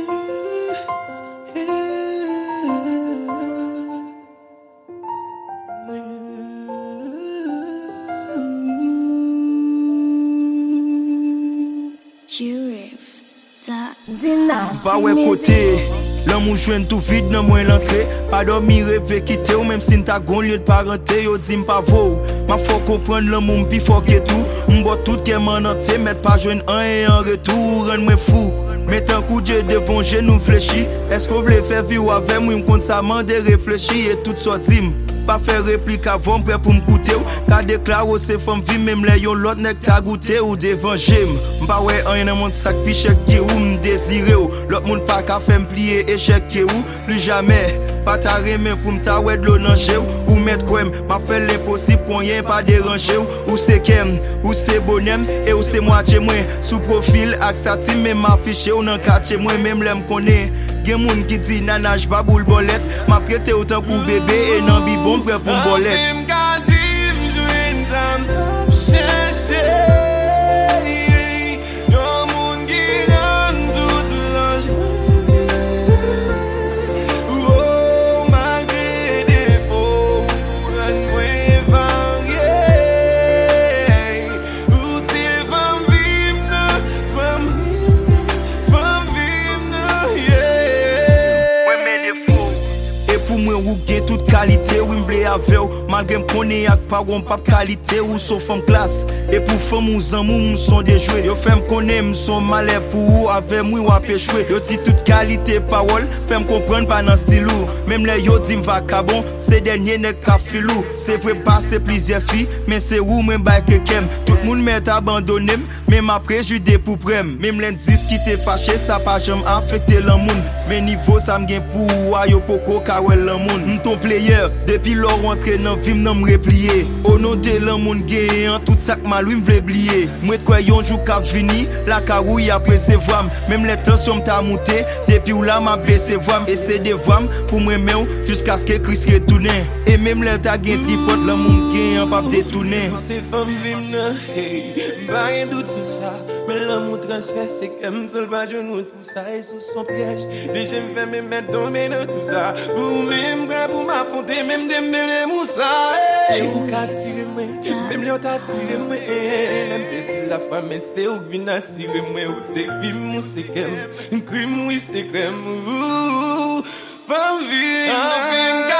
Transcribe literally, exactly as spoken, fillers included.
Pas ouais côté, l'homme ou joine tout vide dans moi l'entrée. Pas dormir rêver quitter ou même si t'as gon lieu de parenté, yo dis m'pas vaut. Ma faut comprendre l'homme ou m'pi faut que tout. M'boit tout qui m'en entier, mettre pas joine un et en retour, rendre moi fou. Mets un coup de Dieu devant genou fléchi. Est-ce qu'on voulait faire vivre avec moi, m'compte ça mande réfléchir et tout soit dim. Pas faire réplique avant prêt pour m'écouter. Car déclare c'est femme vie même les yon l'autre nèg t'a goûté ou dévanger. M'pas ouais un dans mon sac puis chèque qui ou m'désirer ou l'autre monde pas qu'à faire m'plier échec qui ou plus jamais pas ta remen pour m'ta ouais de l'eau dans jeu ou mettre quoi m'a fait l'impossible pour rien pas déranger ou c'est kem ou c'est bonhomme et ou c'est moitié moi sous profil ak statut même affiché ou dans quartier moi même l'aime connaît gen moun qui dit nanage pas boule bolette m'a traité autant pour bébé et nan bibon prêt pour bolette ou gen toute qualité ou m'blé avec malgré m'connaît ak pas gon pas qualité ou sauf femme classe et pour femme ou zanmou m'son déjoué yo fait m'connaît m'son malais pour avec moi ou a péchoué yo dit toute qualité parole fait m'comprendre pas dans style ou même les yo dit m'vacabon c'est dernier nèg ka filou c'est vrai passer plusieurs filles mais c'est où moi ba quelqu'un tout le monde m'est abandonné même après judé pour prem même l'indice qui t'est fâché ça pas jamais affecté le monde mais niveau ça m'gain pour yo poko ka wè le monde m'ton player depuis l'or rentré dans vie m'nan m'replier au nom de le monde gagnant tout ça que mal lui m'vle oublier moi de quoi yon jour qu'a fini la carouille après c'est voir même les tensions m'ta monté depuis ou là m'a baissé voir et c'est de voir pour moi même jusqu'à ce que Christ retourne et même les ta gain tripote le monde gagnant pas détourner c'est femme vimna hey pas rien doute sur ça mais l'amour transperce c'est comme seul pas je nous tout ça et sous son piège déjà me fait me mettre tomber dans tout ça pour même pour m'affronter même des mêlés moussa c'est où qu'a tiré moi même les t'a tiré moi même la femme mais c'est où vient tirer moi ou c'est vim ou c'est comme crime oui c'est comme femme vie